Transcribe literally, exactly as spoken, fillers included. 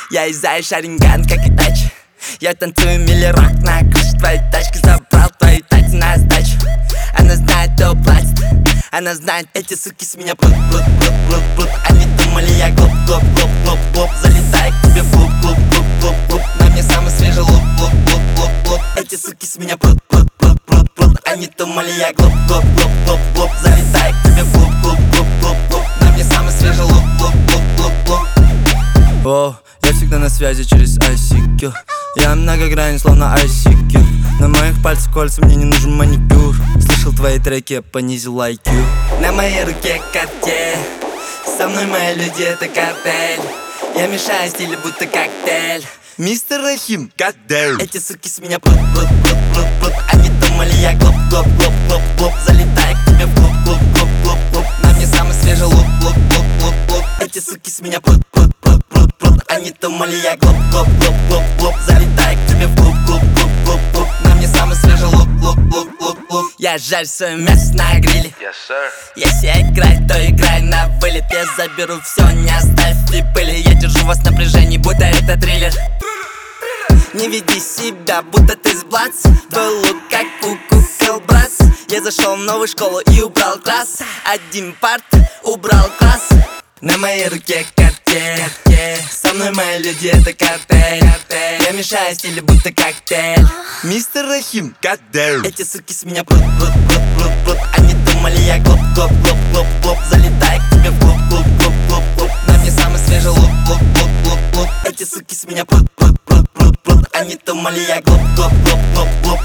Я из Шаринган, как и тач. Я танцую милли-рок на крыше твоей тачки. Забрал твои тайцы на сдачу. Она знает, кто платит. Она знает, эти суки с меня прут, прут, прут, прут, прут. Они думали, я глуп, глуп, глуп, глуп, глуп. Залетаю к тебе в клуб, клуб, клуб, клуб, клуб. На мне самый свежий лук, лук, лук, лук, лук. Эти суки с меня прут, прут, прут, прут, прут. Они думали, я глуп, глуп, глуп, глуп, глуп. Залетаю к тебе в клуб, клуб, клуб, клуб, клуб. На мне самый свежий лук, лук, лук, лук, лук. О, я всегда на связи через ай си кью. Я многогранен, словно ай си кью. На моих пальцах кольца, мне не нужен маникюр. Слышал твои треки, я понизил ай кью. На моей руке картель. Со мной мои люди, это картель. Я мешаю стили, будто коктейль. Мистер Рахим, goddamn. Эти суки с меня прут, прут, прут, прут, прут. Они думали, я глуп, глуп, глуп, глуп, глуп. Залетаю к тебе в клуб, клуб, клуб, клуб, клуб. На мне самый свежий лук, лук, лук, лук, лук. Эти суки с меня прут, прут, прут, прут, прут. Они думали, я глуп, глуп, глуп, глуп, глуп. Залетаю к тебе в клуб, клуб, клуб, клуб, клуб. На мне самый свежий лук, лук, лук, лук, лук. Я жарю свое мясо на гриле. Yes, sir. Если играть, то играй на вылет. Я заберу все, не оставь и пыли. Я держу вас в напряжении, будто это триллер. Не веди себя, будто ты с Блац. Твой лук как куку Хелбрас. Я зашел в новую школу и убрал класс. Один парт, убрал класс. На моей руке картель. Со мной мои люди, это картель. Я мешаю стили, будто коктейль. Мистер Рахим, goddamn. Эти суки с меня прут, прут, прут, прут, прут. Они думали, я глуп, глуп, глуп, глуп, глуп. Залетаю к тебе в клуб, клуб, клуб, клуб, клуб. На мне самый свежий лук, лук, лук, лук, лук. Эти суки с меня прут, прут, прут, прут, прут. Они думали, я глуп, глуп, глуп, глуп, глуп.